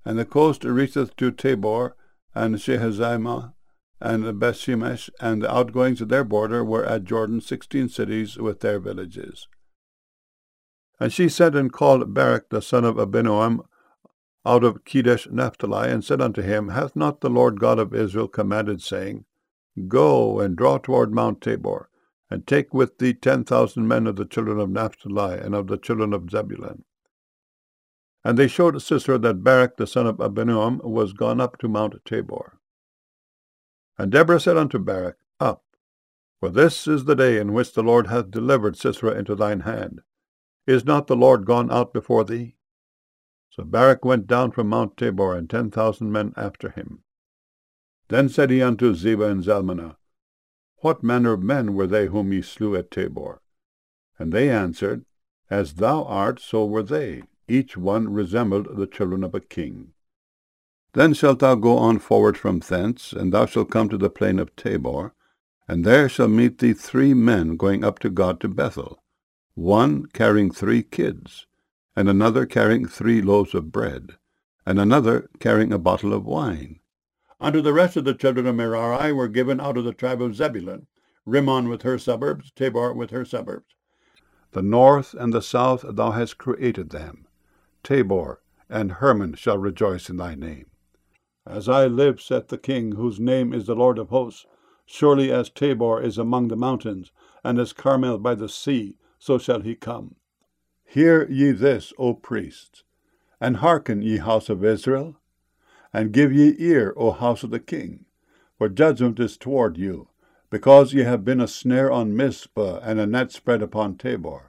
And the coast reacheth to Tabor, and Shehazimah, and Bethshemesh, and the outgoings of their border were at Jordan 16 cities with their villages. And she sent and called Barak the son of Abinoam out of Kedesh Naphtali, and said unto him, Hath not the Lord God of Israel commanded, saying, Go and draw toward Mount Tabor, and take with thee 10,000 men of the children of Naphtali and of the children of Zebulun? And they showed Sisera that Barak the son of Abinoam was gone up to Mount Tabor. And Deborah said unto Barak, Up, for this is the day in which the Lord hath delivered Sisera into thine hand. Is not the Lord gone out before thee? So Barak went down from Mount Tabor, and 10,000 men after him. Then said he unto Zebah and Zalmunna, What manner of men were they whom ye slew at Tabor? And they answered, As thou art, so were they. Each one resembled the children of a king. Then shalt thou go on forward from thence, and thou shalt come to the plain of Tabor, and there shall meet thee 3 men going up to God to Bethel, one carrying 3 kids, and another carrying 3 loaves of bread, and another carrying a bottle of wine. Unto the rest of the children of Merari were given out of the tribe of Zebulun, Rimmon with her suburbs, Tabor with her suburbs. The north and the south thou hast created them. Tabor and Hermon shall rejoice in thy name. As I live, saith the king, whose name is the Lord of hosts, surely as Tabor is among the mountains, and as Carmel by the sea, so shall he come. Hear ye this, O priests, and hearken, ye house of Israel, and give ye ear, O house of the king, for judgment is toward you, because ye have been a snare on Mizpah, and a net spread upon Tabor.